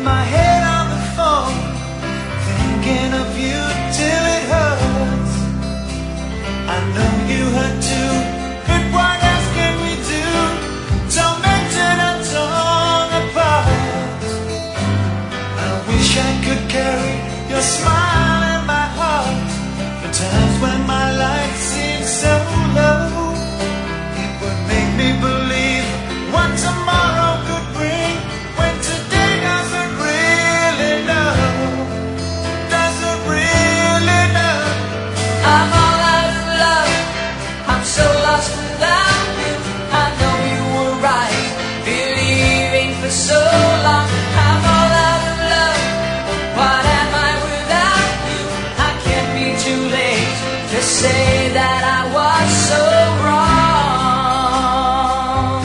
my head on the phone, thinking of you till it hurts. I know you hurt too, but what else can we do? Tormented and torn apart. I wish I could carry your smile in my heart. For times when my life seems so low, it would make me believe what tomorrow could bring, when today doesn't really know, doesn't really know. I'm all out of love, I'm so lost without you. I know you were right, believing for so long. I'm all out of love, what am I without you? I can't be too late to say that I was so wrong.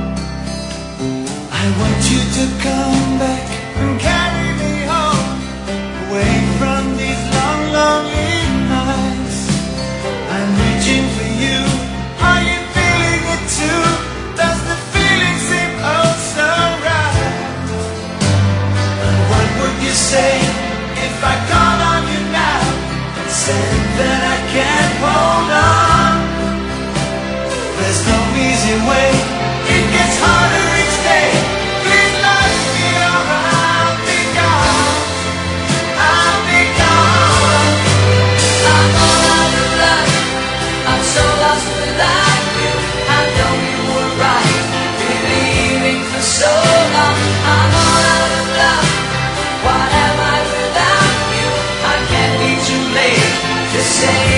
I want you to come back and carry me home, away from these long, lonely nights. I'm reaching for you, are you feeling it too? Does the feeling seem oh so right? And what would you say if I called on you now and said that I can't hold on? There's no easy way, it gets harder each day. Please let me or I'll be gone, I'll be gone. I'm all out of love, I'm so lost without you. I know you were right, believing for so long. I'm all out of love, what am I without you? I can't be too late to say